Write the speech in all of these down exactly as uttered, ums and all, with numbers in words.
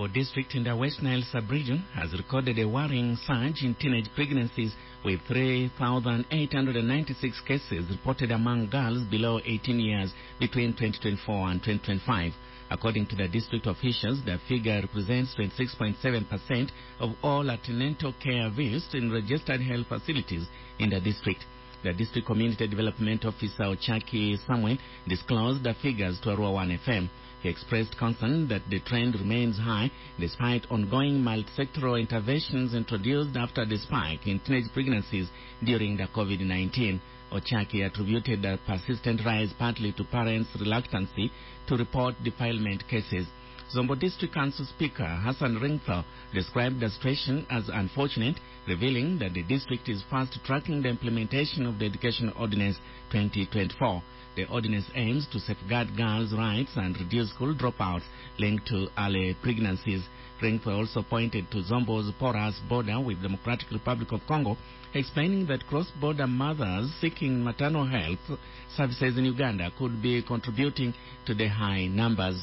Zombo district in the West Nile sub-region has recorded a worrying surge in teenage pregnancies with three thousand eight hundred ninety-six cases reported among girls below eighteen years between twenty twenty-four and twenty twenty-five. According to the district officials, the figure represents twenty-six point seven percent of all antenatal care visits in registered health facilities in the district. The district community development officer Ochaki Samuel disclosed the figures to Arua one F M. He expressed concern that the trend remains high despite ongoing multi-sectoral interventions introduced after the spike in teenage pregnancies during the COVID nineteen. Ochaki attributed the persistent rise partly to parents' reluctancy to report defilement cases. Zombo District Council Speaker Hassan Ringtho described the situation as unfortunate, revealing that the district is fast tracking the implementation of the Education Ordinance twenty twenty-four. The ordinance aims to safeguard girls' rights and reduce school dropouts linked to early pregnancies. Ringtho also pointed to Zombo's porous border with the Democratic Republic of Congo, explaining that cross-border mothers seeking maternal health services in Uganda could be contributing to the high numbers.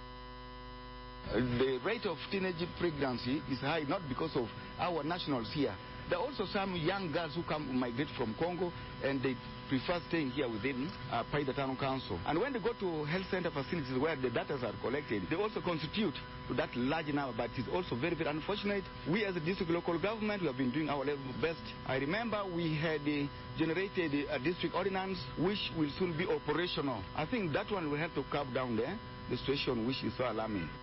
The rate of teenage pregnancy is high not because of our nationals here. There are also some young girls who come migrate from Congo and they prefer staying here within uh, Paida Town Council. And when they go to health center facilities where the data are collected, they also constitute to that large number. But it's also very, very unfortunate. We as a district local government, we have been doing our level best. I remember we had uh, generated a district ordinance which will soon be operational. I think that one will have to curb down there the situation which is so alarming.